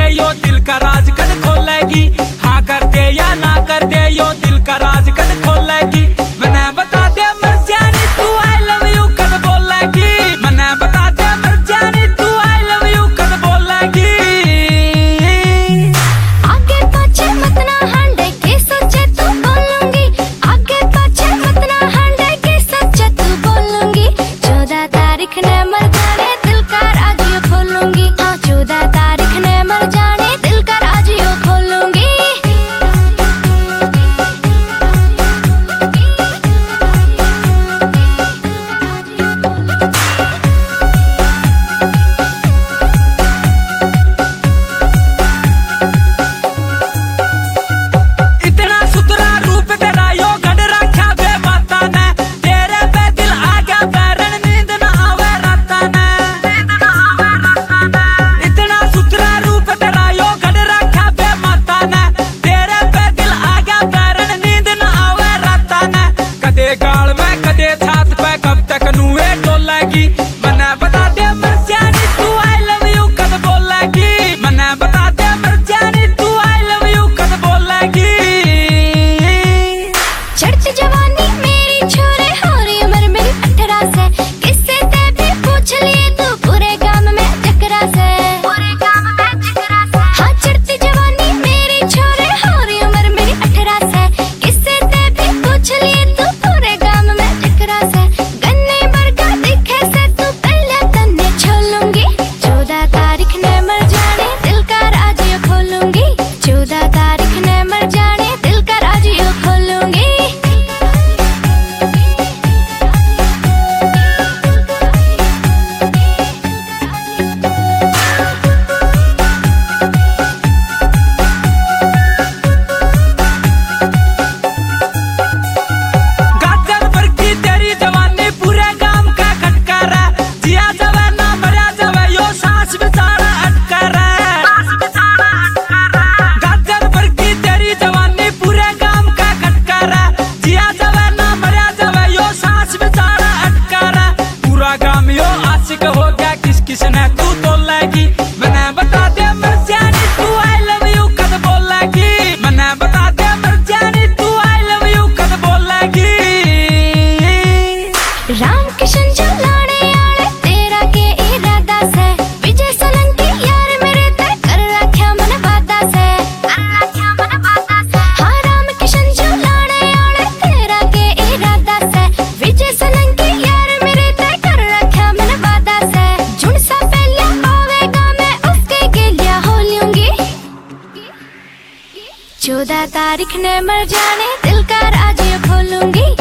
यो दिल का राज कद खोलेगी। हाँ कर दे या ना कर दे यो दिल का राज कद खोलेगी। मने बता दे मर जानी तू आई लव यू कद बोलेगी। मने बता दे मर जानी तू आई लव यू कद बोलेगी। आगे पाछे मत ना हांडे के सोचे तू बोलूंगी। आगे पाछे मत ना हांडे के सोचे तू बोलूंगी। 14 तारीख ने मर जाने दिल का राज यो खोलूंगी। हाँ 14 तारीख ने मर जाने दिल का राज यो खोलूंगी। इतना सुथरा रूप तेरा यो गढ़ रखा बे माता ने। तेरे पे दिल आ गया बैरन नींद न आवे राता ने। इतना सुथरा रूप तेरा यो गढ़ रखा बे माता ने। तेरे पे दिल आ गया बैरन नींद न आवे राता ने। कदे गाल में कदे छात पे कब तक नुए डोलेगी। मने बता दे मर जानी तू आई लव यू कद बोलेगी। मने बता दे मर जानी तू आई लव यू कद बोलेगी। चढ़ती जवानी मेरी छोरे हो रही उम्र मेरी 18 से। किससे ते भी पूछ लिए तू पूरे गांव में चकरा से। हाँ चढ़ती जवानी मेरी छोरे हो रही उम्र मेरी 18 से। किससे ते भी पूछ लिए तू पूरे गांव में चकरा से। गन्ने बरगा दिखे से तू पहले तन्ने छोलूंगी। 14 तारीख ने मर जाने दिल का राज यो खोलूंगी। 14 तारीख ने मर जाने दिल का राज यो खोलूंगी। गाजर भर की तेरी जवानी पूरे गांव का खटकार है। जिया जावे ना मरा जावे यो सांस बेचारा अटकर है। गाजर भर की तेरी जवानी पूरे गांव का खटकार है। जिया जावे ना मरा जावे यो सांस बेचारा अटकर है। पूरा गांव यो आशिक हो गया किस किस ने तू तोलेगी। मने बता दे मर जानी तू आई लव यू कद बोलेगी। मने बता दे मर जानी तू आई लव यू कद बोलेगी। राम किशन जो लाने आले तेरा के इरादा से। विजय सोलंकी यार मेरे ते कर रख्या मन वादा से। हाँ राम किशन जो लाने आले तेरा के इरादा से। विजय सोलंकी यार मेरे ते कर रख्या मन वादा से। जुन सा पहले आवेगा मैं उसके गेलिया हो लूंगी। 14 तारीख ने मर जाने दिल का राज यो खोलूंगी।